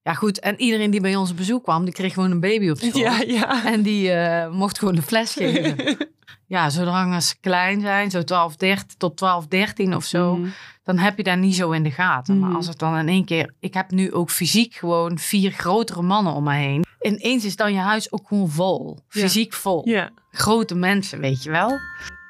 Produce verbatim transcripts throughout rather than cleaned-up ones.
Ja goed, en iedereen die bij ons op bezoek kwam, die kreeg gewoon een baby op school. Ja, ja. En die uh, mocht gewoon de fles geven. Ja, zolang ze klein zijn, zo twaalf, dertien tot twaalf, dertien of zo, mm. dan heb je dat niet zo in de gaten. Mm. Maar als het dan in één keer... Ik heb nu ook fysiek gewoon vier grotere mannen om me heen. Ineens is dan je huis ook gewoon vol. Fysiek ja. vol. Ja. Grote mensen, weet je wel.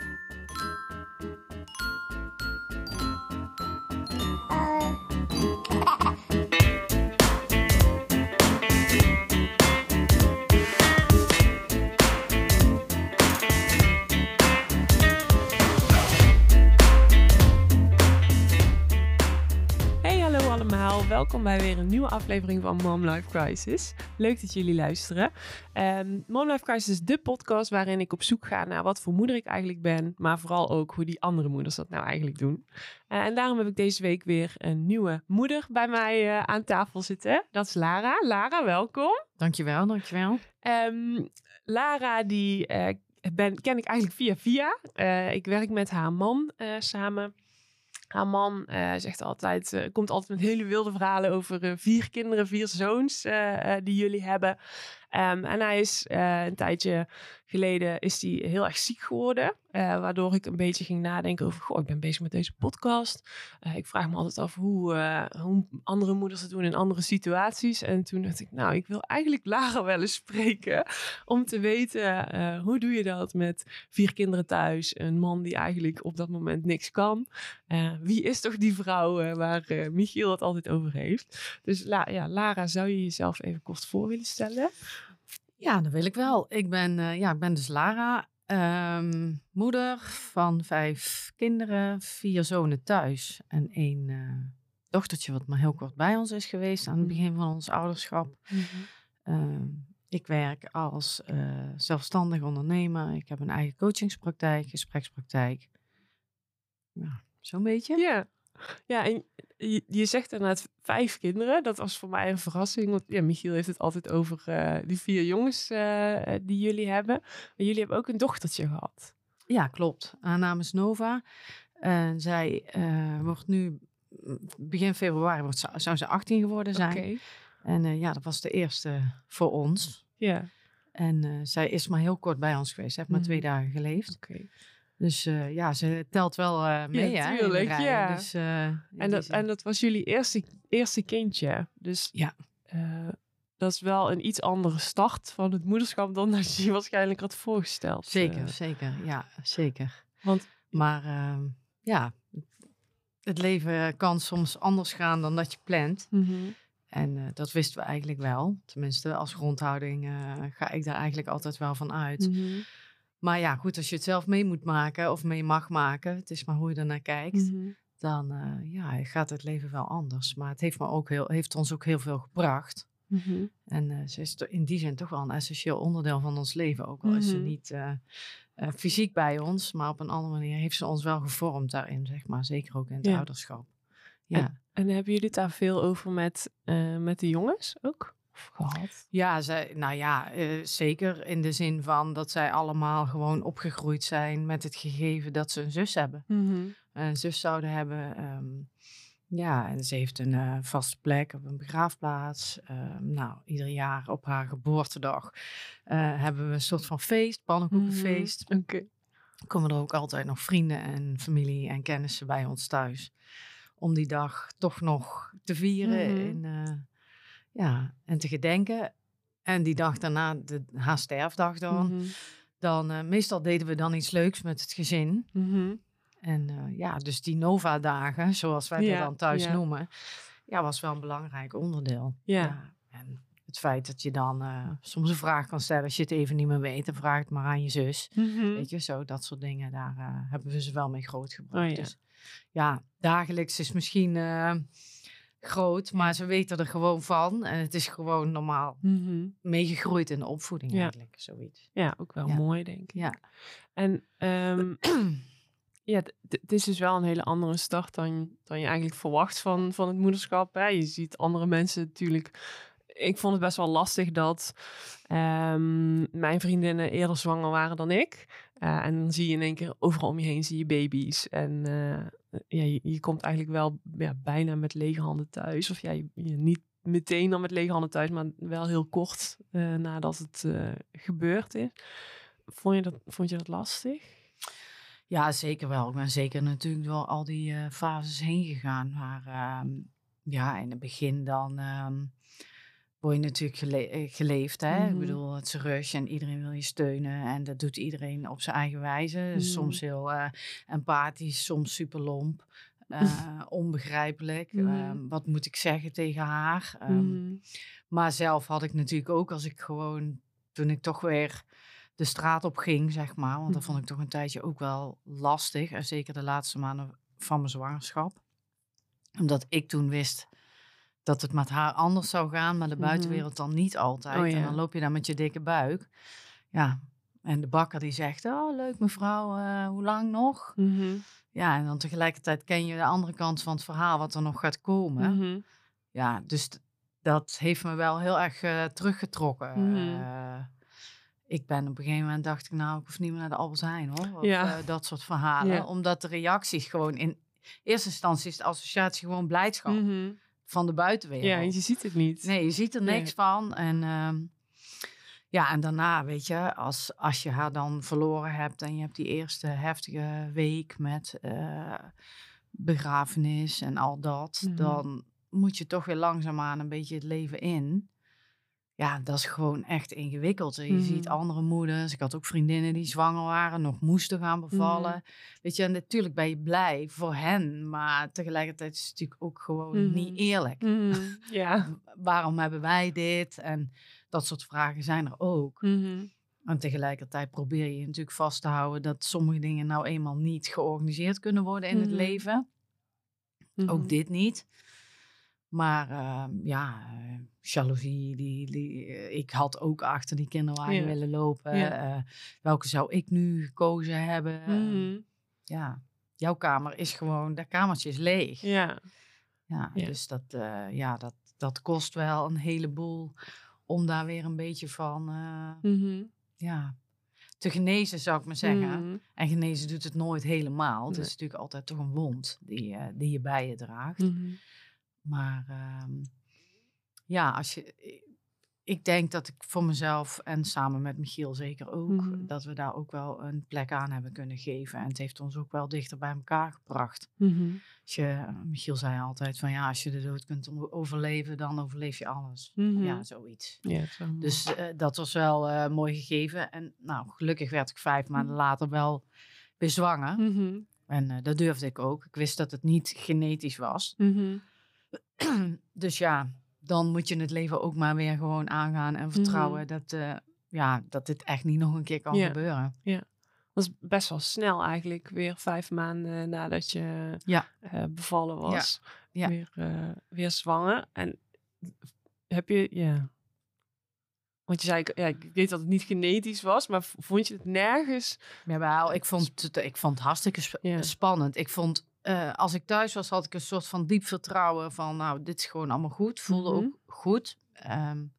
Welkom bij weer een nieuwe aflevering van Mom Life Crisis. Leuk dat jullie luisteren. Um, Mom Life Crisis is de podcast waarin ik op zoek ga naar wat voor moeder ik eigenlijk ben, maar vooral ook hoe die andere moeders dat nou eigenlijk doen. Uh, en daarom heb ik deze week weer een nieuwe moeder bij mij uh, aan tafel zitten. Dat is Lara. Lara, welkom. Dankjewel, dankjewel. Um, Lara, die uh, ben, ken ik eigenlijk via via. Uh, ik werk met haar man uh, samen. Haar man uh, zegt altijd, uh, komt altijd met hele wilde verhalen over uh, vier kinderen, vier zoons uh, uh, die jullie hebben. Um, en hij is uh, een tijdje geleden is hij heel erg ziek geworden. Uh, waardoor ik een beetje ging nadenken over, goh, ik ben bezig met deze podcast. Uh, ik vraag me altijd af hoe, uh, hoe andere moeders het doen in andere situaties. En toen dacht ik, nou, ik wil eigenlijk Lara wel eens spreken. Om te weten, uh, hoe doe je dat met vier kinderen thuis? Een man die eigenlijk op dat moment niks kan. Uh, wie is toch die vrouw uh, waar uh, Michiel het altijd over heeft? Dus la- ja, Lara, zou je jezelf even kort voor willen stellen? Ja, dat wil ik wel. Ik ben, uh, ja, ik ben dus Lara, um, moeder van vijf kinderen, vier zonen thuis en één uh, dochtertje wat maar heel kort bij ons is geweest aan het begin van ons ouderschap. Mm-hmm. Uh, ik werk als uh, zelfstandig ondernemer. Ik heb een eigen coachingspraktijk, gesprekspraktijk. Ja, zo'n beetje. Ja. Ja, en je, je zegt inderdaad vijf kinderen. Dat was voor mij een verrassing. Want ja, Michiel heeft het altijd over uh, die vier jongens uh, die jullie hebben. Maar jullie hebben ook een dochtertje gehad. Ja, klopt. Haar naam is Nova. Uh, zij uh, wordt nu, begin februari, wordt, zou ze achttien geworden zijn. Okay. En uh, ja, dat was de eerste voor ons. Ja. En uh, zij is maar heel kort bij ons geweest. Ze heeft maar mm. twee dagen geleefd. Oké. Okay. Dus uh, ja, ze telt wel uh, mee, ja, hè? Tuurlijk, ja. Dus, uh, en, dat, en dat was jullie eerste, eerste kindje. Dus ja. Uh, dat is wel een iets andere start van het moederschap dan dat je je waarschijnlijk had voorgesteld. Zeker, uh. zeker. Ja, zeker. Want, maar uh, ja, het leven kan soms anders gaan dan dat je plant. Mm-hmm. En uh, dat wisten we eigenlijk wel. Tenminste, als grondhouding uh, ga ik daar eigenlijk altijd wel van uit. Mm-hmm. Maar ja, goed, als je het zelf mee moet maken of mee mag maken, het is maar hoe je ernaar kijkt, mm-hmm. dan uh, ja, gaat het leven wel anders. Maar het heeft, me ook heel, heeft ons ook heel veel gebracht. Mm-hmm. En uh, ze is in die zin toch wel een essentieel onderdeel van ons leven. Ook al mm-hmm. is ze niet uh, uh, fysiek bij ons, maar op een andere manier heeft ze ons wel gevormd daarin, zeg maar. Zeker ook in het ja. ouderschap. Ja. En, en hebben jullie het daar veel over met, uh, met de jongens ook? Gehad? Ja, zij, nou ja, uh, zeker in de zin van dat zij allemaal gewoon opgegroeid zijn met het gegeven dat ze een zus hebben. Mm-hmm. Een zus zouden hebben. Um, ja, en ze heeft een uh, vaste plek op een begraafplaats. Uh, nou, ieder jaar op haar geboortedag uh, hebben we een soort van feest, pannenkoekenfeest. Mm-hmm. Oké. Okay. Komen er ook altijd nog vrienden en familie en kennissen bij ons thuis. Om die dag toch nog te vieren Mm-hmm. in... Uh, Ja, en te gedenken. En die dag daarna, de, haar sterfdag dan. Mm-hmm. Dan uh, meestal deden we dan iets leuks met het gezin. Mm-hmm. En uh, ja, dus die Nova-dagen, zoals wij ja, dat dan thuis ja. noemen. Ja, was wel een belangrijk onderdeel. Ja. ja. En het feit dat je dan uh, soms een vraag kan stellen. Als je het even niet meer weet, dan vraag het maar aan je zus. Mm-hmm. Weet je, zo dat soort dingen. Daar uh, hebben we ze wel mee grootgebracht. Oh, ja. Dus ja, dagelijks is misschien... Uh, groot, maar ze weten er gewoon van. En het is gewoon normaal mm-hmm. meegegroeid in de opvoeding ja. eigenlijk, zoiets. Ja, ook wel ja. mooi, denk ik. Ja. En um, ja, het is dus wel een hele andere start dan, dan je eigenlijk verwacht van, van het moederschap. Hè? Je ziet andere mensen natuurlijk... Ik vond het best wel lastig dat um, mijn vriendinnen eerder zwanger waren dan ik. Uh, en dan zie je in één keer overal om je heen zie je baby's. En uh, ja, je, je komt eigenlijk wel ja, bijna met lege handen thuis. Of ja, je, je niet meteen dan met lege handen thuis, maar wel heel kort uh, nadat het uh, gebeurd is. Vond je dat, vond je dat lastig? Ja, zeker wel. Ik ben zeker natuurlijk door al die uh, fases heen gegaan. Maar uh, ja, in het begin dan um, word je natuurlijk gele- geleefd. Hè? Mm-hmm. Ik bedoel, het is rush en iedereen wil je steunen. En dat doet iedereen op zijn eigen wijze. Mm-hmm. Dus soms heel uh, empathisch, soms super lomp. Uh, onbegrijpelijk. Mm-hmm. Uh, wat moet ik zeggen tegen haar? Um, mm-hmm. Maar zelf had ik natuurlijk ook, als ik gewoon, toen ik toch weer de straat op ging, zeg maar. Want mm-hmm. dat vond ik toch een tijdje ook wel lastig. En zeker de laatste maanden van mijn zwangerschap. Omdat ik toen wist dat het met haar anders zou gaan, maar de buitenwereld dan niet altijd. Oh, ja. En dan loop je daar met je dikke buik. Ja, en de bakker die zegt, oh leuk mevrouw, uh, hoe lang nog? Mm-hmm. Ja, en dan tegelijkertijd ken je de andere kant van het verhaal, wat er nog gaat komen. Mm-hmm. Ja, dus t- dat heeft me wel heel erg uh, teruggetrokken. Mm-hmm. Uh, ik ben op een gegeven moment dacht ik, nou, ik hoef niet meer naar de Albert Heijn, hoor. Of ja. uh, dat soort verhalen. Ja. Omdat de reacties gewoon in eerste instantie is de associatie gewoon blijdschap mm-hmm. van de buitenwereld. Ja, je ziet het niet. Nee, je ziet er niks ja. van. En um, ja, en daarna, weet je, als, als je haar dan verloren hebt en je hebt die eerste heftige week met uh, begrafenis en al dat, mm-hmm. dan moet je toch weer langzaamaan een beetje het leven in. Ja, dat is gewoon echt ingewikkeld. Je mm-hmm. ziet andere moeders. Ik had ook vriendinnen die zwanger waren, nog moesten gaan bevallen. Mm-hmm. Weet je, en natuurlijk ben je blij voor hen. Maar tegelijkertijd is het natuurlijk ook gewoon mm-hmm. niet eerlijk. Mm-hmm. Ja. Waarom hebben wij dit? En dat soort vragen zijn er ook. Mm-hmm. En tegelijkertijd probeer je natuurlijk vast te houden dat sommige dingen nou eenmaal niet georganiseerd kunnen worden in mm-hmm. het leven. Mm-hmm. Ook dit niet. Maar uh, ja, uh, jaloezie, die, die, uh, ik had ook achter die kinderwagen ja. willen lopen. Ja. Uh, welke zou ik nu gekozen hebben? Mm-hmm. Uh, ja, jouw kamer is gewoon, dat kamertje is leeg. Ja. Ja, ja. Dus dat, uh, ja, dat, dat kost wel een heleboel om daar weer een beetje van uh, mm-hmm. ja, te genezen, zou ik maar zeggen. Mm-hmm. En genezen doet het nooit helemaal. Nee. Het is natuurlijk altijd toch een wond die, uh, die je bij je draagt. Mm-hmm. Maar um, ja, als je, ik denk dat ik voor mezelf en samen met Michiel zeker ook, mm-hmm. dat we daar ook wel een plek aan hebben kunnen geven. En het heeft ons ook wel dichter bij elkaar gebracht. Mm-hmm. Als je, Michiel zei altijd van ja, als je de dood kunt overleven, dan overleef je alles. Mm-hmm. Ja, zoiets. Ja, zo dus uh, dat was wel uh, mooi gegeven. En nou, gelukkig werd ik vijf maanden later wel weer zwanger. Mm-hmm. En uh, dat durfde ik ook. Ik wist dat het niet genetisch was. Mm-hmm. Dus ja, dan moet je het leven ook maar weer gewoon aangaan en vertrouwen mm-hmm. dat, uh, ja, dat dit echt niet nog een keer kan ja. gebeuren. Ja, dat is best wel snel eigenlijk, weer vijf maanden nadat je ja. uh, bevallen was, ja. Ja. Weer, uh, weer zwanger. En heb je, ja, want je zei, ja, ik weet dat het niet genetisch was, maar vond je het nergens? Jawel, ik vond het, ik vond het hartstikke sp- ja. spannend. Ik vond Uh, als ik thuis was, had ik een soort van diep vertrouwen van, nou, dit is gewoon allemaal goed. Voelde mm-hmm. ook goed. Um,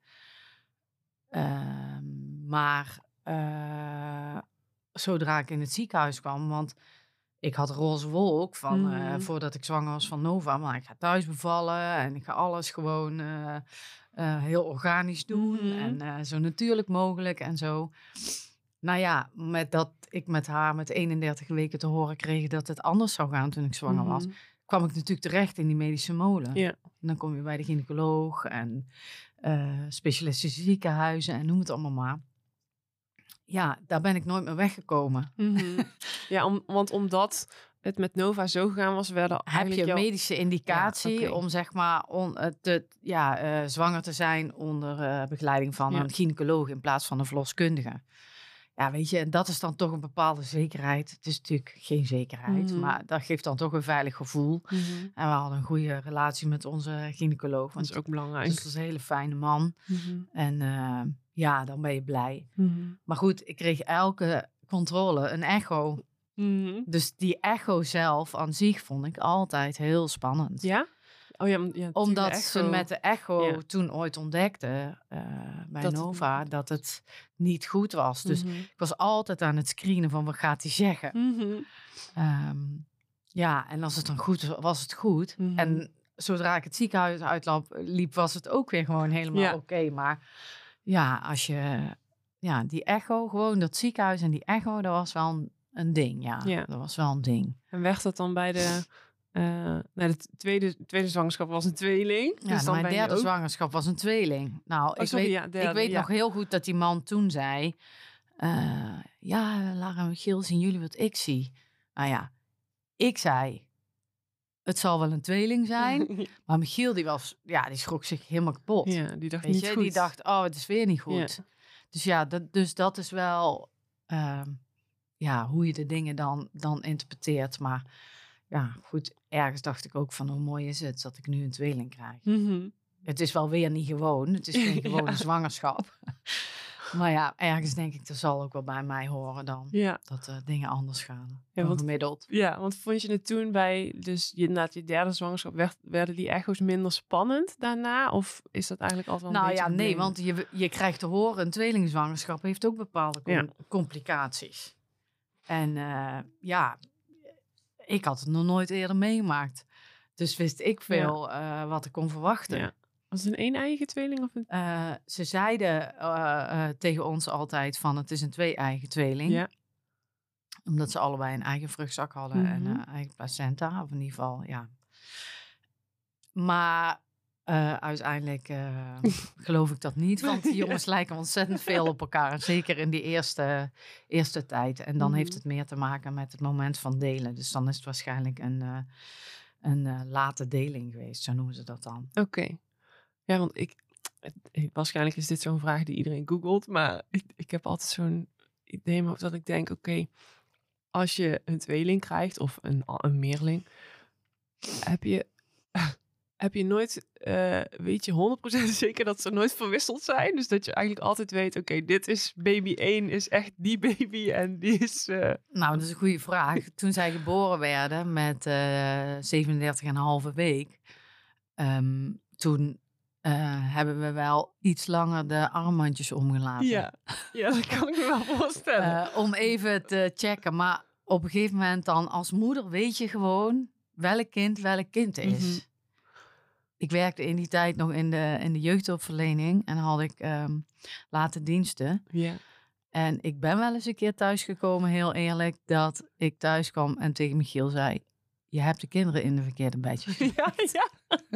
um, maar uh, zodra ik in het ziekenhuis kwam, want ik had roze wolk van, mm-hmm. uh, voordat ik zwanger was van Nova, maar ik ga thuis bevallen en ik ga alles gewoon uh, uh, heel organisch doen mm-hmm. en uh, zo natuurlijk mogelijk en zo. Nou ja, met dat ik met haar met eenendertig weken te horen kreeg dat het anders zou gaan toen ik zwanger was, mm-hmm. kwam ik natuurlijk terecht in die medische molen. Ja. En dan kom je bij de gynaecoloog en uh, specialistische ziekenhuizen en noem het allemaal maar. Ja, daar ben ik nooit meer weggekomen. Mm-hmm. Ja, om, want omdat het met Nova zo gegaan was, werden heb je een jouw... medische indicatie ja, okay. om zeg maar on, te, ja, uh, zwanger te zijn onder uh, begeleiding van ja. een gynaecoloog in plaats van een verloskundige. Ja, weet je, en dat is dan toch een bepaalde zekerheid. Het is natuurlijk geen zekerheid, mm-hmm. maar dat geeft dan toch een veilig gevoel. Mm-hmm. En we hadden een goede relatie met onze gynaecoloog. Dat is ook belangrijk. Dus dat is een hele fijne man. Mm-hmm. En uh, ja, dan ben je blij. Mm-hmm. Maar goed, ik kreeg elke controle een echo. Mm-hmm. Dus die echo zelf aan zich vond ik altijd heel spannend. Ja? Oh ja, ja omdat de ze met de echo ja. toen ooit ontdekten uh, bij dat Nova het... dat het niet goed was. Dus mm-hmm. ik was altijd aan het screenen van wat gaat hij zeggen. Mm-hmm. Um, ja, en als het dan goed was, was het goed. Mm-hmm. En zodra ik het ziekenhuis uitliep, liep, was het ook weer gewoon helemaal Ja. oké. Okay. Maar ja, als je... Ja, die echo, gewoon dat ziekenhuis en die echo, dat was wel een, een ding, ja. Ja. Dat was wel een ding. En werd dat dan bij de... Uh, nou, de tweede, tweede zwangerschap was een tweeling. Ja, dus dan mijn ben je derde ook... zwangerschap was een tweeling. Nou, Oh, ik sorry, weet, ja, derde, ik weet ja. nog heel goed dat die man toen zei... Uh, ja, Lara en Michiel, zien jullie wat ik zie? Nou ja, ik zei... Het zal wel een tweeling zijn. Maar Michiel, die was... Ja, die schrok zich helemaal kapot. Ja, die dacht weet niet je? goed. Die dacht, oh, het is weer niet goed. Ja. Dus ja, dat, dus dat is wel... Uh, ja, hoe je de dingen dan, dan interpreteert. Maar ja, goed, ergens dacht ik ook van hoe mooi is het dat ik nu een tweeling krijg. Mm-hmm. Het is wel weer niet gewoon. Het is geen gewone ja. zwangerschap. Maar ja, ergens denk ik, dat zal ook wel bij mij horen dan. Ja. Dat uh, dingen anders gaan. Ja, want, gemiddeld. Ja, want vond je het toen bij, dus je, na je derde zwangerschap, werd, werden die echo's minder spannend daarna? Of is dat eigenlijk altijd wel een nou, beetje... Nou ja, nee, want je, je krijgt te horen, een tweelingzwangerschap heeft ook bepaalde com- ja. complicaties. En uh, ja, ik had het nog nooit eerder meegemaakt. Dus wist ik veel ja. uh, wat ik kon verwachten. Ja. Was het een een-eigen tweeling? Of een... uh, ze zeiden uh, uh, tegen ons altijd van het is een twee-eigen tweeling. Ja. Omdat ze allebei een eigen vruchtzak hadden mm-hmm. en een eigen placenta. Of in ieder geval, ja. Maar uh, uiteindelijk uh, geloof ik dat niet. Want die jongens ja. lijken ontzettend veel op elkaar. En zeker in die eerste, eerste tijd. En dan mm-hmm. heeft het meer te maken met het moment van delen. Dus dan is het waarschijnlijk een, uh, een uh, late deling geweest. Zo noemen ze dat dan. Oké. Okay. Ja, want ik... Het, waarschijnlijk is dit zo'n vraag die iedereen googelt. Maar ik, ik heb altijd zo'n idee dat ik denk... Oké, okay, als je een tweeling krijgt of een, een meerling... Heb je... Heb je nooit, uh, weet je honderd procent zeker dat ze nooit verwisseld zijn? Dus dat je eigenlijk altijd weet, oké, okay, dit is baby één, is echt die baby en die is... Uh... Nou, dat is een goede vraag. Toen zij geboren werden met uh, zevenendertig en een halve week, um, toen uh, hebben we wel iets langer de armbandjes omgelaten. Ja, ja dat kan ik me wel voorstellen. Uh, om even te checken. Maar op een gegeven moment dan als moeder weet je gewoon welk kind welk kind is. Mm-hmm. Ik werkte in die tijd nog in de, in de jeugdhulpverlening en had ik um, late diensten. Ja. En ik ben wel eens een keer thuisgekomen, heel eerlijk, dat ik thuis kwam en tegen Michiel zei, je hebt de kinderen in de verkeerde bedjes. Ja, ja.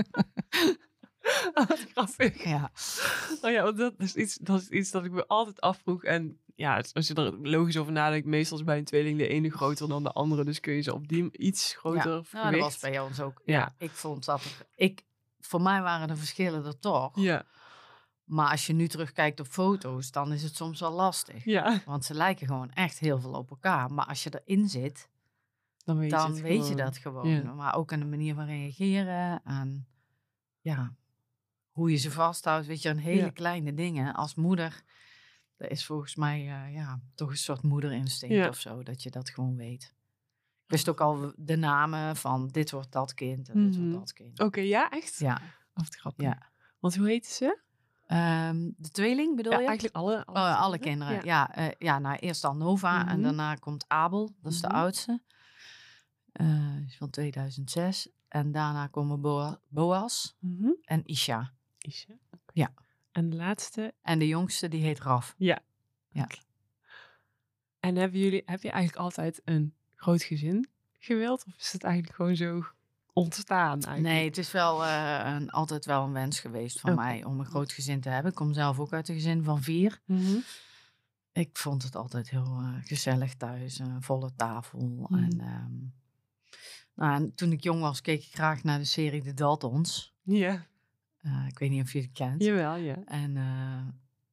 Oh, wat grappig. Ja. Oh ja, want dat is, iets, dat is iets dat ik me altijd afvroeg. En ja, als je er logisch over nadenkt, meestal is bij een tweeling de ene groter dan de andere. Dus kun je ze op die iets groter ja. gewicht. Nou, dat was bij ons ook. Ja. Ja, ik vond dat... Er, ik, voor mij waren de verschillen er toch. Ja. Maar als je nu terugkijkt op foto's, dan is het soms wel lastig. Ja. Want ze lijken gewoon echt heel veel op elkaar. Maar als je erin zit, dan weet, dan je, weet je dat gewoon. Ja. Maar ook aan de manier van reageren. En ja, hoe je ze vasthoudt. Weet je, een hele ja. kleine dingen. Als moeder, dat is volgens mij uh, ja, toch een soort moederinstinct ja. of zo. Dat je dat gewoon weet. Ik wist ook al de namen van dit wordt dat kind en dit mm-hmm. wordt dat kind. Oké, okay, ja, echt? Ja. Of het grappig. Ja. Want hoe heette ze? Um, de tweeling bedoel ja, je? Eigenlijk alle. Alle, oh, alle kinderen. Ja, ja, uh, ja nou eerst dan Nova mm-hmm. en daarna komt Abel. Dat is mm-hmm. de oudste. Uh, is van tweeduizend zes. En daarna komen Bo- Boas mm-hmm. en Isha. Isha? Okay. Ja. En de laatste? En de jongste die heet Raf. Ja. Ja. Okay. En hebben jullie, heb je eigenlijk altijd een groot gezin gewild? Of is het eigenlijk gewoon zo ontstaan eigenlijk? Nee, het is wel uh, een, altijd wel een wens geweest van okay. mij om een groot gezin te hebben. Ik kom zelf ook uit een gezin van vier. Mm-hmm. Ik vond het altijd heel uh, gezellig thuis. Een volle tafel. Mm. En, um, nou, en toen ik jong was, keek ik graag naar de serie De Daltons. Ja. Uh, ik weet niet of je het kent. Jawel, ja. En uh,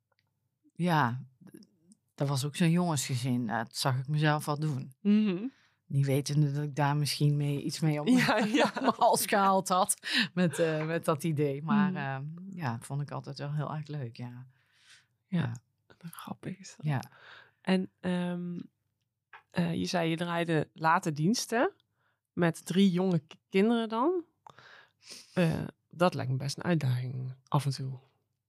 ja, dat was ook zo'n jongensgezin. Dat zag ik mezelf wel doen. Mm-hmm. Niet wetende dat ik daar misschien mee, iets mee op ja, ja. mijn hals gehaald had. Met, uh, met dat idee. Maar mm. uh, ja, dat vond ik altijd wel heel erg leuk, ja. Ja, ja. Grappig is dat. Ja. En um, uh, je zei, je draaide late diensten met drie jonge k- kinderen dan. Uh, dat lijkt me best een uitdaging af en toe.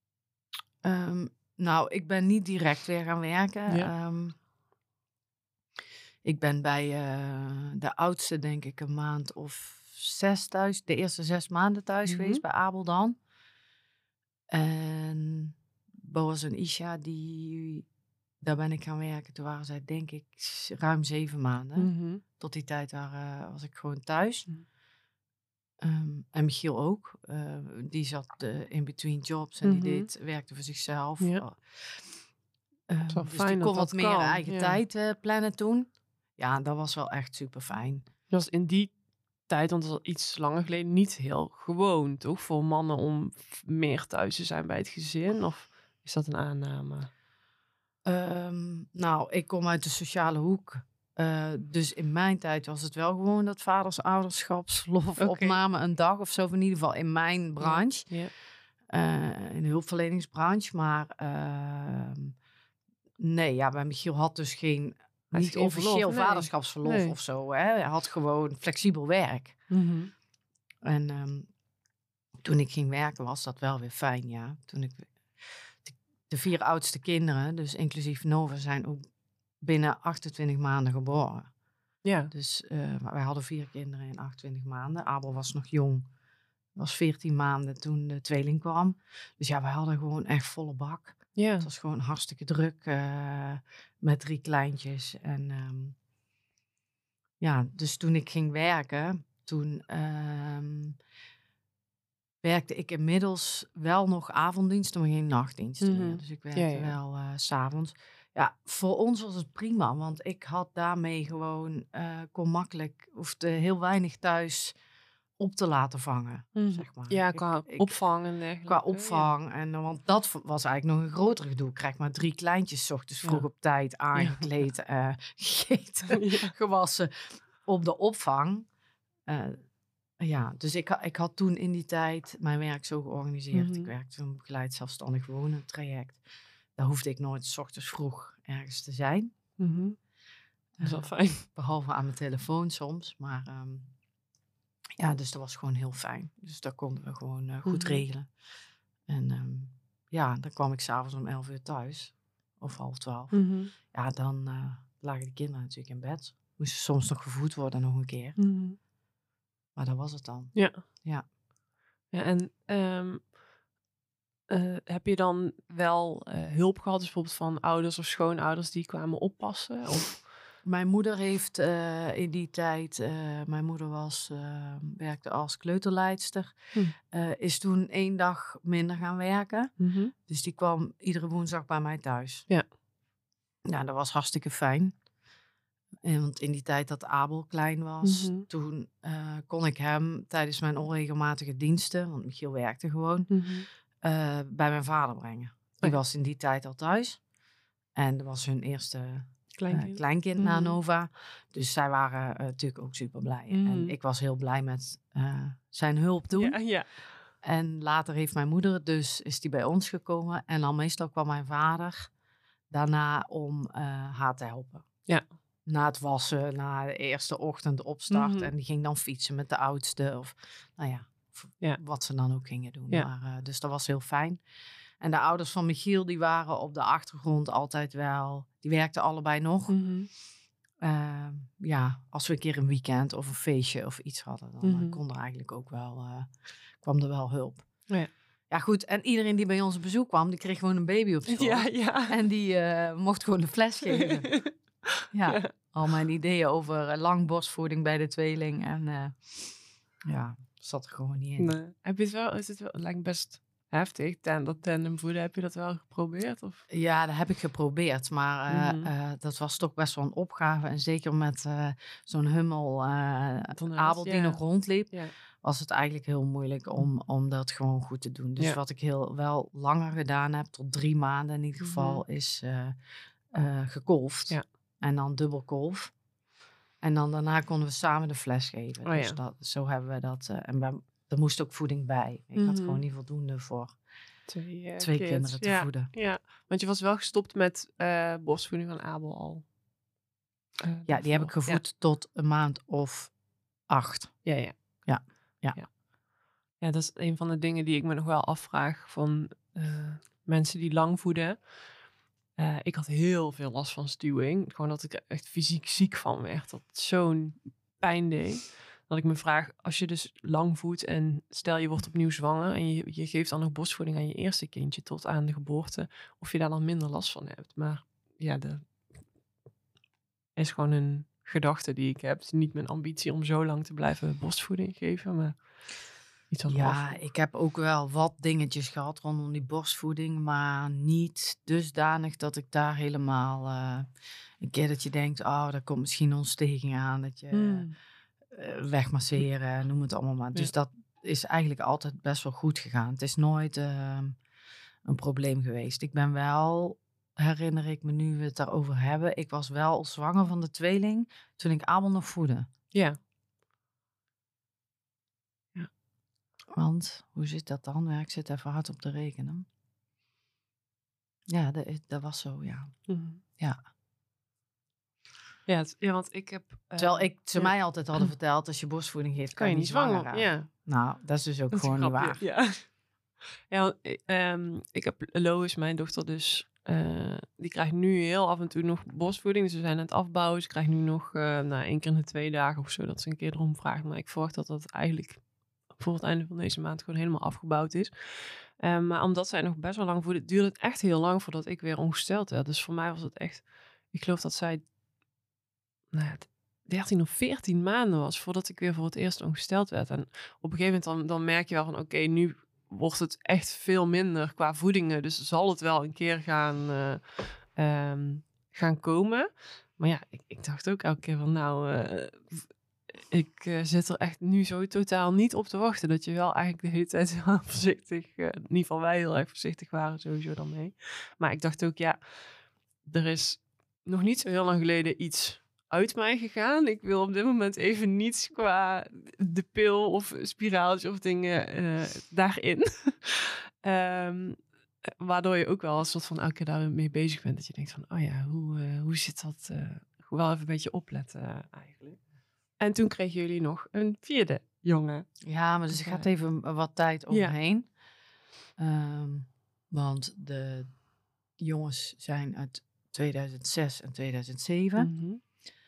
Um, nou, ik ben niet direct weer gaan werken. Ja. Um, ik ben bij uh, de oudste, denk ik, een maand of zes thuis. De eerste zes maanden thuis Mhm. geweest bij Abel dan. En Boas en Isha, die, daar ben ik gaan werken. Toen waren zij denk ik s- ruim zeven maanden. Mhm. Tot die tijd waren, was ik gewoon thuis. Mhm. Ehm, en Michiel ook. Eh, die zat eh, in between jobs en die Mhm. deed, werkte voor zichzelf. Ja. Ehm, Het is wel dus fijn die dat kon dat wat meer kan, eigen ja. tijd eh, plannen toen. Ja, dat was wel echt super fijn. Dat was in die tijd, want dat is al iets langer geleden, niet heel gewoon, toch? Voor mannen om f- meer thuis te zijn bij het gezin? Of is dat een aanname? Ehm, nou, ik kom uit de sociale hoek. Eh, dus in mijn tijd was het wel gewoon dat vaders ouderschapsverlof Oké. opnamen een dag of zo. Of in ieder geval in mijn branche. Ja. eh, in de hulpverleningsbranche. Maar ehm, nee, ja, bij Michiel had dus geen, Had niet geen officieel verlof, nee. vaderschapsverlof Nee. of zo. Hè. Hij had gewoon flexibel werk. Mhm. En ehm, toen ik ging werken was dat wel weer fijn, ja. Toen ik, de, de vier oudste kinderen, dus inclusief Nova, zijn ook binnen achtentwintig maanden geboren. Ja. Dus eh, wij hadden vier kinderen in achtentwintig maanden. Abel was nog jong. Was veertien maanden toen de tweeling kwam. Dus ja, wij hadden gewoon echt volle bak. Ja. Het was gewoon hartstikke druk eh, met drie kleintjes. En ehm, ja, dus toen ik ging werken, toen ehm, werkte ik inmiddels wel nog avonddiensten, maar geen nachtdiensten Mhm. meer. Dus ik werkte Ja, ja. wel eh, 's s'avonds. Ja, voor ons was het prima, want ik had daarmee gewoon, eh kon makkelijk, hoefde heel weinig thuis op te laten vangen, Mhm. zeg maar. Ja, Ik- qua ik- opvang en dergelijke. Qua opvang. En, eh, want dat v- was eigenlijk nog een groter gedoe. Ik krijg maar drie kleintjes 's ochtends vroeg Ja. op tijd aangekleed, eh, gegeten, Ja. gewassen op de opvang. Eh, ja, dus ik, ha- ik had toen in die tijd mijn werk zo georganiseerd. Mhm. Ik werkte een begeleid zelfstandig wonen traject. Daar hoefde ik nooit 's ochtends vroeg ergens te zijn. Mhm. Dat is wel Eh, fijn. behalve aan mijn telefoon soms. Maar ehm, ja, dus dat was gewoon heel fijn. Dus dat konden we gewoon eh, goed Mhm. regelen. En ehm, ja, dan kwam ik s'avonds om elf uur thuis. Of half twaalf. Mhm. Ja, dan eh, lagen de kinderen natuurlijk in bed. Moesten soms nog gevoed worden nog een keer. Mhm. Maar dat was het dan. Ja. Ja. Ja, en ehm, eh, heb je dan wel eh, hulp gehad, dus bijvoorbeeld van ouders of schoonouders die kwamen oppassen? Of... Mijn moeder heeft eh, in die tijd, eh, mijn moeder was, eh, werkte als kleuterleidster, Hm. eh, is toen één dag minder gaan werken. Mhm. Dus die kwam iedere woensdag bij mij thuis. Ja. Ja, dat was hartstikke fijn. En want in die tijd dat Abel klein was, Mhm. toen eh, kon ik hem tijdens mijn onregelmatige diensten, want Michiel werkte gewoon, Mhm. eh, bij mijn vader brengen. Die ja. was in die tijd al thuis. En dat was hun eerste Kleinkind. eh, kleinkind na Mhm. Nova. Dus zij waren eh, natuurlijk ook super blij. Mhm. En ik was heel blij met eh, zijn hulp toen. Ja, ja. En later heeft mijn moeder het dus, is die bij ons gekomen. En dan meestal kwam mijn vader daarna om eh, haar te helpen. Ja. Na het wassen, na de eerste ochtend opstart. Mhm. En die ging dan fietsen met de oudste. Of nou ja, v- Ja. wat ze dan ook gingen doen. Ja. Maar, eh, dus dat was heel fijn. En de ouders van Michiel, die waren op de achtergrond altijd wel... Die werkten allebei nog. Mhm. Uh, ja, als we een keer een weekend of een feestje of iets hadden, dan Mhm. uh, kon er eigenlijk ook wel, uh, kwam er wel hulp. Ja. Ja, goed. En iedereen die bij ons op bezoek kwam, die kreeg gewoon een baby op schoot. Ja, ja. En die uh, mocht gewoon de fles geven. ja. ja, al mijn ideeën over uh, lang borstvoeding bij de tweeling. En uh, ja, zat er gewoon niet in. Nee. Heb je het wel, is het wel, het lijkt best heftig, ten, dat tandem voeden. Heb je dat wel geprobeerd? Of? Ja, dat heb ik geprobeerd. Maar uh, mm-hmm. uh, dat was toch best wel een opgave. En zeker met uh, zo'n hummel uh, Abel die ja. nog rondliep, ja. was het eigenlijk heel moeilijk om, om dat gewoon goed te doen. Dus ja. wat ik heel wel langer gedaan heb, tot drie maanden in ieder geval, mm-hmm. is uh, uh, gekolfd. Ja. En dan dubbelkolf. En dan daarna konden we samen de fles geven. Oh, dus ja. dat, zo hebben we dat. Uh, en wij, er moest ook voeding bij. Ik mm-hmm. had gewoon niet voldoende voor twee, uh, twee kinderen te ja, voeden. Ja, want je was wel gestopt met uh, borstvoeding van Abel al. Uh, ja, die heb ik gevoed ja. tot een maand of acht. Ja, ja. Ja, ja. ja. Ja, dat is een van de dingen die ik me nog wel afvraag van uh, mensen die lang voeden. Uh, ik had heel veel last van stuwing. Gewoon dat ik er echt fysiek ziek van werd. Dat het zo'n pijn deed. Dat ik me vraag, als je dus lang voedt en stel je wordt opnieuw zwanger en je, je geeft dan nog borstvoeding aan je eerste kindje tot aan de geboorte, of je daar dan minder last van hebt. Maar ja, dat is gewoon een gedachte die ik heb. Het is niet mijn ambitie om zo lang te blijven borstvoeding geven, maar iets wat Ja, ik heb ook wel wat dingetjes gehad rondom die borstvoeding, maar niet dusdanig dat ik daar helemaal uh, een keer dat je denkt, oh, daar komt misschien ontsteking aan, dat je Hmm. uh, wegmasseren, noem het allemaal maar. Ja. Dus dat is eigenlijk altijd best wel goed gegaan. Het is nooit uh, een probleem geweest. Ik ben wel, herinner ik me nu we het daarover hebben, ik was wel zwanger van de tweeling toen ik Abel nog voedde. Ja. Want, hoe zit dat dan? Ja, ik zit even hard op te rekenen. Ja, dat, dat was zo, ja. Mm. Ja. Ja, het, ja, want ik heb... Uh, Terwijl ik, ze ja. mij altijd hadden verteld, als je borstvoeding geeft, kan je niet zwanger raken. Ja. Nou, dat is dus ook dat gewoon niet waar. Ja, ja want, um, ik heb Lois, mijn dochter, dus... Uh, die krijgt nu heel af en toe nog borstvoeding. Dus we zijn aan het afbouwen. Ze krijgt nu nog uh, nou, één keer in de twee dagen of zo dat ze een keer erom vraagt. Maar ik verwacht dat dat eigenlijk... voor het einde van deze maand gewoon helemaal afgebouwd is. Um, maar omdat zij nog best wel lang voedde, duurde het echt heel lang voordat ik weer ongesteld werd. Dus voor mij was het echt, ik geloof dat zij nou ja, dertien of veertien maanden was voordat ik weer voor het eerst ongesteld werd. En op een gegeven moment dan, dan merk je wel van oké, okay, nu wordt het echt veel minder qua voedingen. Dus zal het wel een keer gaan, uh, um, gaan komen. Maar ja, ik, ik dacht ook elke keer van nou... Uh, Ik uh, zit er echt nu zo totaal niet op te wachten. Dat je wel eigenlijk de hele tijd heel voorzichtig... Uh, in ieder geval wij heel erg voorzichtig waren sowieso dan mee. Maar ik dacht ook, ja... Er is nog niet zo heel lang geleden iets uit mij gegaan. Ik wil op dit moment even niets qua de pil of spiraaltje of dingen uh, daarin. um, waardoor je ook wel een soort van elke keer daarmee bezig bent. Dat je denkt van, oh ja, hoe, uh, hoe zit dat? Uh, wel even een beetje opletten uh, eigenlijk. En toen kregen jullie nog een vierde jongen. Ja, maar dus er gaat even wat tijd overheen. Ja. Um, want de jongens zijn uit tweeduizend zes en tweeduizend zeven. Mm-hmm.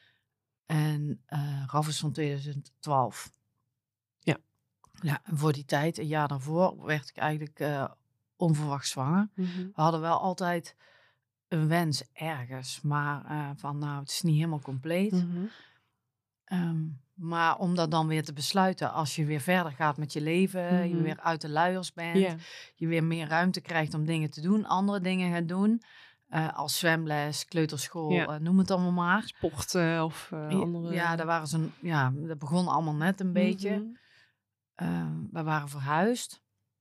En uh, Raf is van tweeduizend twaalf. Ja. Ja, en voor die tijd, een jaar daarvoor, werd ik eigenlijk uh, onverwacht zwanger. Mm-hmm. We hadden wel altijd een wens ergens. Maar uh, van, nou, het is niet helemaal compleet. Mm-hmm. Um, maar om dat dan weer te besluiten als je weer verder gaat met je leven, mm-hmm. je weer uit de luiers bent, yeah. je weer meer ruimte krijgt om dingen te doen, andere dingen gaat doen, uh, als zwemles, kleuterschool, yeah. uh, noem het allemaal maar. Sporten of uh, andere... Ja, daar waren ze, ja, dat begon allemaal net een mm-hmm. beetje. Uh, we waren verhuisd.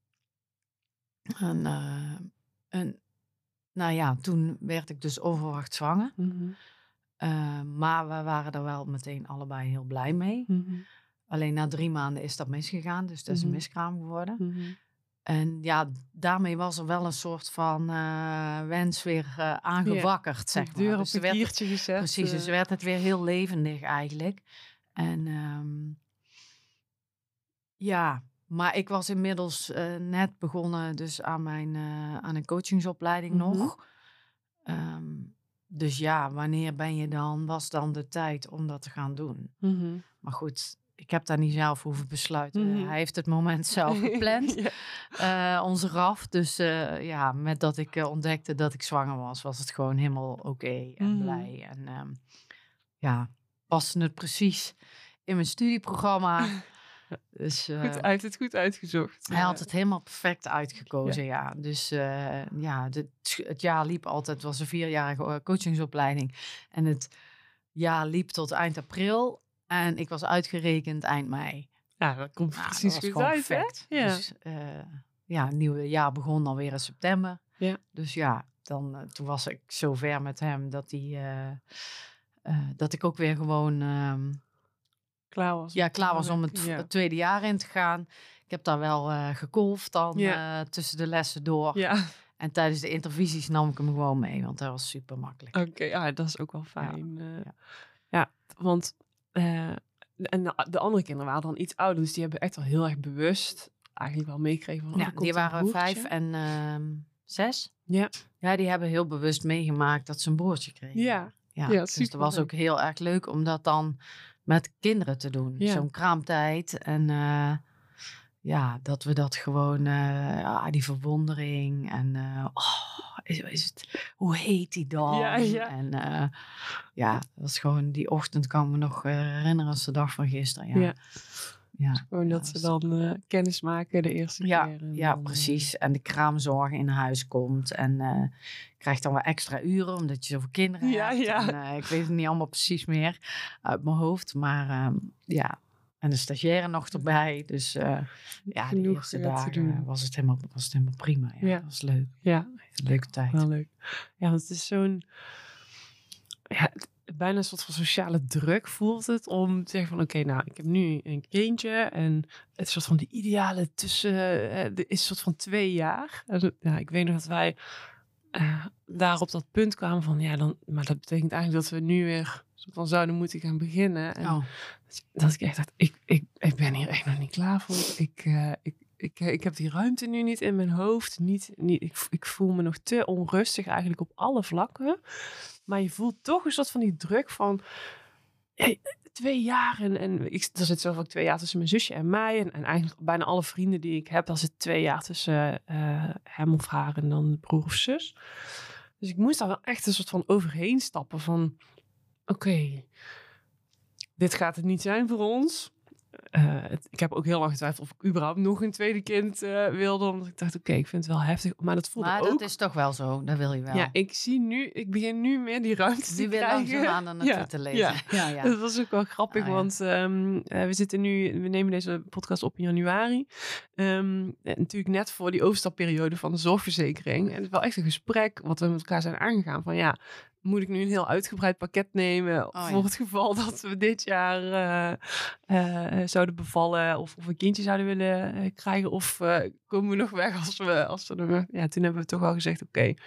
En, uh, en nou ja, toen werd ik dus onverwacht zwanger. Mm-hmm. Uh, maar we waren er wel meteen allebei heel blij mee. Mm-hmm. Alleen na drie maanden is dat misgegaan. Dus dat is mm-hmm. een miskraam geworden. Mm-hmm. En ja, daarmee was er wel een soort van uh, wens weer uh, aangewakkerd, ja, zeg maar. De deur dus op een kiertje gezet. Precies, dus werd het weer heel levendig eigenlijk. En um, ja, maar ik was inmiddels uh, net begonnen dus aan, mijn, uh, aan een coachingsopleiding mm-hmm. nog. Um, Dus ja, wanneer ben je dan, was dan de tijd om dat te gaan doen? Mm-hmm. Maar goed, ik heb daar niet zelf hoeven besluiten. Mm-hmm. Hij heeft het moment zelf gepland, ja. uh, onze Raf. Dus uh, ja, met dat ik uh, ontdekte dat ik zwanger was, was het gewoon helemaal oké okay en mm-hmm. blij. En um, ja, paste het precies in mijn studieprogramma. Dus, uh, goed, hij heeft het goed uitgezocht. Hij had het helemaal perfect uitgekozen, ja. ja. Dus uh, ja, de, het jaar liep altijd, het was een vierjarige coachingsopleiding. En het jaar liep tot eind april. En ik was uitgerekend eind mei. Ja, dat komt nou, precies dat goed uit, perfect. Hè? Ja. Dus uh, ja, het nieuwe jaar begon dan weer in september. Ja. Dus ja, dan, uh, toen was ik zover met hem dat, die, uh, uh, dat ik ook weer gewoon... Um, Klaar was. Ja, klaar was om het, ja. het tweede jaar in te gaan. Ik heb daar wel uh, gekolfd dan ja. uh, tussen de lessen door. Ja. En tijdens de intervisies nam ik hem gewoon mee, want dat was super makkelijk. Oké, okay, ja, dat is ook wel fijn. Ja, uh, ja. ja want uh, en de andere kinderen waren dan iets ouder, dus die hebben echt wel heel erg bewust eigenlijk wel meegekregen van. Ja, die waren vijf en uh, zes. Ja. Ja, die hebben heel bewust meegemaakt dat ze een broertje kregen. Ja. Ja, ja, dus dat was ook heel erg leuk, omdat dan met kinderen te doen. Ja. Zo'n kraamtijd. En uh, ja, dat we dat gewoon, uh, ja, die verwondering. En uh, oh, is, is het, hoe heet die dan? Ja, ja. En uh, ja, dat was gewoon, die ochtend kan ik me nog uh, herinneren als de dag van gisteren. Ja. ja. Ja, gewoon ja, dat ze dan uh, kennis maken de eerste ja, keer. En ja, dan, precies. En de kraamzorg in huis komt. En uh, krijgt dan wel extra uren, omdat je zoveel kinderen ja, hebt. Ja. En, uh, ik weet het niet allemaal precies meer uit mijn hoofd. Maar um, ja, en de stagiaire nog erbij. Dus uh, ja, de Genoeg eerste te dagen doen. was het helemaal, was het helemaal prima. Ja, Ja. Dat was leuk. Ja. Een leuke tijd. Wel leuk. Ja, want het is zo'n... Ja, bijna een soort van sociale druk voelt het om te zeggen van oké, okay, nou, ik heb nu een kindje en het is soort van de ideale tussen, uh, is een soort van twee jaar. En, ja, ik weet nog dat wij uh, daar op dat punt kwamen van ja, dan, maar dat betekent eigenlijk dat we nu weer soort van zouden moeten gaan beginnen. En oh. dat, dat ik echt dacht, ik, ik, ik ben hier echt nog niet klaar voor. Ik, uh, ik, ik, ik heb die ruimte nu niet in mijn hoofd. Niet, niet, ik, ik voel me nog te onrustig eigenlijk op alle vlakken. Maar je voelt toch een soort van die druk van... Hey, twee jaar en, en ik, er zit zoveel twee jaar tussen mijn zusje en mij. En, en eigenlijk bijna alle vrienden die ik heb... daar zit twee jaar tussen uh, hem of haar en dan broer of zus. Dus ik moest daar wel echt een soort van overheen stappen van... Oké, okay, dit gaat het niet zijn voor ons... Uh, het, ik heb ook heel lang getwijfeld of ik überhaupt nog een tweede kind uh, wilde. Omdat ik dacht, oké, okay, ik vind het wel heftig. Maar dat voelde maar ook... Maar dat is toch wel zo, dat wil je wel. Ja, ik zie nu, ik begin nu meer die ruimte die te krijgen. Die weer langzaam aan naartoe ja, te leven. Ja. Ja, ja. Dat was ook wel grappig, ah, ja. want um, uh, we zitten nu, we nemen deze podcast op in januari. Um, natuurlijk net voor die overstapperiode van de zorgverzekering. En het is wel echt een gesprek wat we met elkaar zijn aangegaan van ja... Moet ik nu een heel uitgebreid pakket nemen oh, voor ja. het geval dat we dit jaar uh, uh, zouden bevallen of, of een kindje zouden willen uh, krijgen of uh, komen we nog weg als we, als we er, ja, toen hebben we toch al gezegd, oké, okay,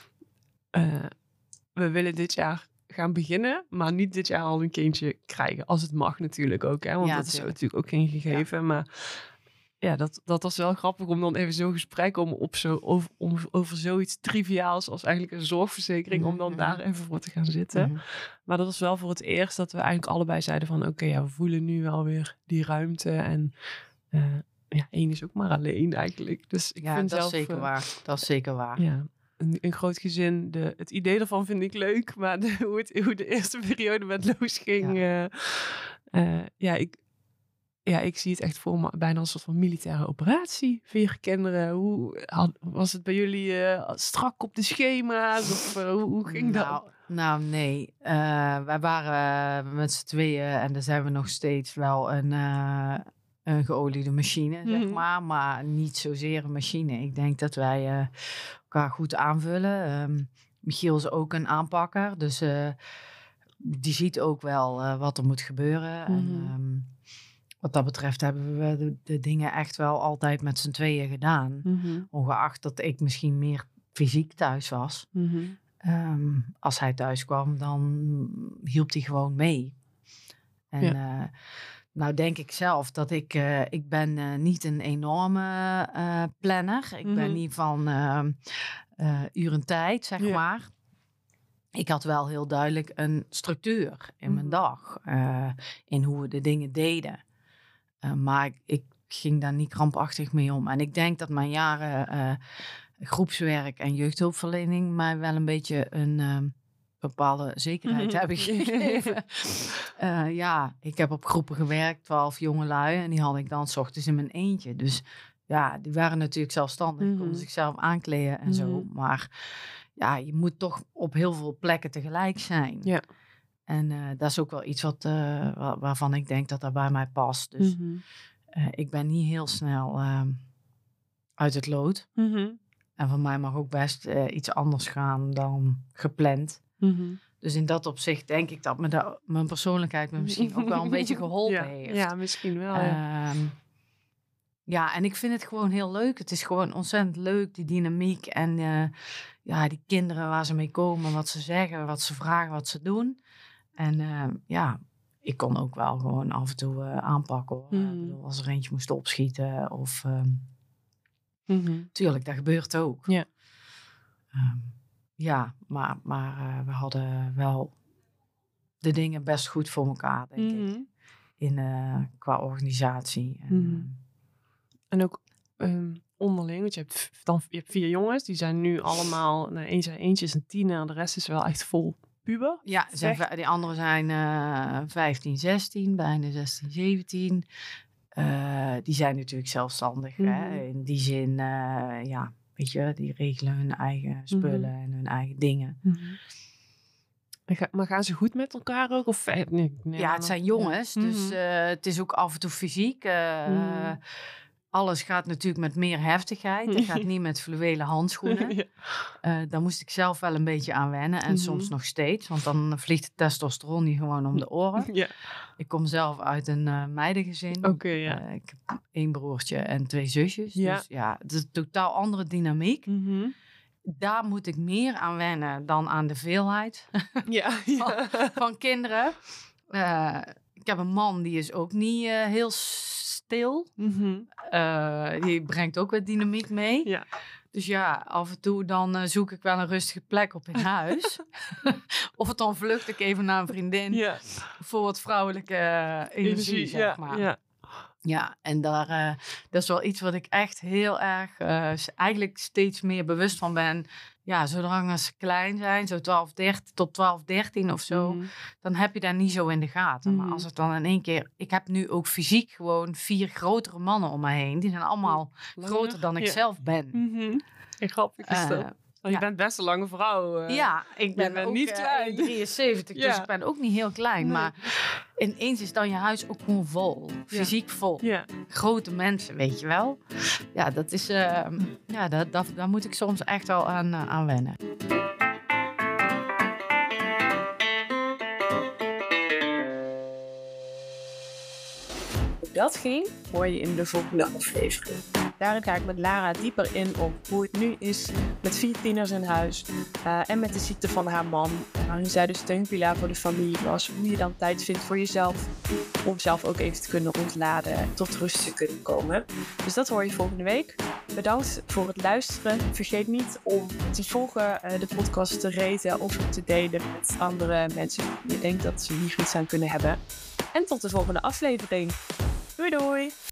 uh, we willen dit jaar gaan beginnen, maar niet dit jaar al een kindje krijgen, als het mag natuurlijk ook, hè, want ja, dat is natuurlijk ook geen gegeven, ja. maar ja, dat, dat was wel grappig om dan even zo'n gesprek om op zo, over, om, over zoiets triviaals als eigenlijk een zorgverzekering, mm-hmm. om dan daar even voor te gaan zitten. Mm-hmm. Maar dat was wel voor het eerst dat we eigenlijk allebei zeiden van oké, okay, ja, we voelen nu wel weer die ruimte en uh, ja, één is ook maar alleen eigenlijk. Dus ik ja, vind dat zelf, is zeker uh, waar. Dat is zeker waar. Ja. Een, een groot gezin, de, het idee daarvan vind ik leuk, maar de, hoe, het, hoe de eerste periode met Loes ging, ja, uh, uh, ja ik... Ja, ik zie het echt voor me bijna als een soort van militaire operatie. Vier kinderen. Hoe had, was het bij jullie uh, strak op de schema's? Of uh, hoe, hoe ging nou, dat? Nou, nee. Uh, wij waren uh, met z'n tweeën en daar zijn we nog steeds wel een, uh, een geoliede machine, mm-hmm. zeg maar. Maar niet zozeer een machine. Ik denk dat wij uh, elkaar goed aanvullen. Um, Michiel is ook een aanpakker. Dus uh, die ziet ook wel uh, wat er moet gebeuren. Mm-hmm. En, um, wat dat betreft hebben we de, de dingen echt wel altijd met z'n tweeën gedaan. Mm-hmm. Ongeacht dat ik misschien meer fysiek thuis was. Mm-hmm. Um, als hij thuis kwam, dan hielp hij gewoon mee. En ja. uh, nou denk ik zelf dat ik... Uh, ik ben uh, niet een enorme uh, planner. Ik mm-hmm. ben niet van uh, uh, uren tijd, zeg ja. maar. Ik had wel heel duidelijk een structuur in mm-hmm. mijn dag. Uh, in hoe we de dingen deden. Uh, maar ik, ik ging daar niet krampachtig mee om. En ik denk dat mijn jaren uh, groepswerk en jeugdhulpverlening mij wel een beetje een uh, bepaalde zekerheid hebben gegeven. uh, ja, ik heb op groepen gewerkt, twaalf jongelui, en die had ik dan 's ochtends in mijn eentje. Dus ja, die waren natuurlijk zelfstandig, mm-hmm. konden zichzelf aankleden en mm-hmm. zo. Maar ja, je moet toch op heel veel plekken tegelijk zijn. Ja. En uh, dat is ook wel iets wat, uh, waar, waarvan ik denk dat dat bij mij past. Dus mm-hmm. uh, ik ben niet heel snel uh, uit het lood. Mm-hmm. En van mij mag ook best uh, iets anders gaan dan gepland. Mm-hmm. Dus in dat opzicht denk ik dat me dat, mijn persoonlijkheid me misschien ook wel een beetje geholpen ja, heeft. Ja, misschien wel. Ja. Uh, ja, en ik vind het gewoon heel leuk. Het is gewoon ontzettend leuk, die dynamiek. En uh, ja, die kinderen waar ze mee komen, wat ze zeggen, wat ze vragen, wat ze doen. En uh, ja, ik kon ook wel gewoon af en toe uh, aanpakken. Hoor. Mm. Ik bedoel, als er eentje moest opschieten. Of, um, mm-hmm. Tuurlijk, dat gebeurt ook. Ja, um, ja maar, maar uh, we hadden wel de dingen best goed voor elkaar, denk Mm-hmm. ik. In, uh, qua organisatie. En, Mm-hmm. en ook um, onderling, want je hebt, dan, je hebt vier jongens. Die zijn nu allemaal, nou, eentje, eentje is een tiener en de rest is wel echt vol puber. Ja, zijn, die anderen zijn uh, vijftien, zestien, bijna zestien, zeventien. Uh, die zijn natuurlijk zelfstandig. Mm-hmm. Hè? In die zin, uh, ja, weet je, die regelen hun eigen spullen mm-hmm. en hun eigen dingen. Mm-hmm. Maar gaan ze goed met elkaar ook? Of, nee, nee, ja, het zijn jongens, ja. Dus uh, het is ook af en toe fysiek. Uh, mm-hmm. Alles gaat natuurlijk met meer heftigheid. Het gaat niet met fluwelen handschoenen. Ja. Uh, daar moest ik zelf wel een beetje aan wennen. En mm-hmm. soms nog steeds. Want dan vliegt het testosteron niet gewoon om de oren. Ja. Ik kom zelf uit een uh, meidengezin. Okay, ja. uh, ik heb één broertje en twee zusjes. Ja. Dus ja, het is een totaal andere dynamiek. Mm-hmm. Daar moet ik meer aan wennen dan aan de veelheid ja, ja. van, van kinderen. Uh, ik heb een man die is ook niet uh, heel stil. Mm-hmm. Uh, die brengt ook wat dynamiek mee. Ja. Dus ja, af en toe dan uh, zoek ik wel een rustige plek op in huis. Of het dan vlucht ik even naar een vriendin. Ja. Voor wat vrouwelijke uh, energie, energie, zeg ja, maar. Ja. Ja, en daar, uh, dat is wel iets wat ik echt heel erg, uh, eigenlijk steeds meer bewust van ben. Ja, zolang ze klein zijn, zo twaalf, dertien tot twaalf, dertien of zo, mm. dan heb je daar niet zo in de gaten. Mm. Maar als het dan in één keer, ik heb nu ook fysiek gewoon vier grotere mannen om me heen. Die zijn allemaal Langer. groter dan ik ja. zelf ben. Mm-hmm. En grappig is dat. Uh, Oh, je ja. bent best een lange vrouw. Uh, ja, ik ben, ben ook, niet klein. Uh, drieënzeventig, ja. Dus ik ben ook niet heel klein. Nee. Maar ineens is dan je huis ook gewoon vol. Fysiek ja. vol. Ja. Grote mensen, weet je wel. Ja, dat is, uh, ja dat, dat, daar moet ik soms echt wel aan, uh, aan wennen. Hoe dat ging, hoor je in de volgende aflevering. Daarin ga ik met Lara dieper in op hoe het nu is met vier tieners in huis. Uh, en met de ziekte van haar man. Waarin zij de steunpilaar voor de familie was. Hoe je dan tijd vindt voor jezelf. Om zelf ook even te kunnen ontladen. Tot rust te kunnen komen. Dus dat hoor je volgende week. Bedankt voor het luisteren. Vergeet niet om te volgen, uh, de podcast te raten of te delen met andere mensen. Je denkt dat ze hier iets aan kunnen hebben. En tot de volgende aflevering. Doei doei!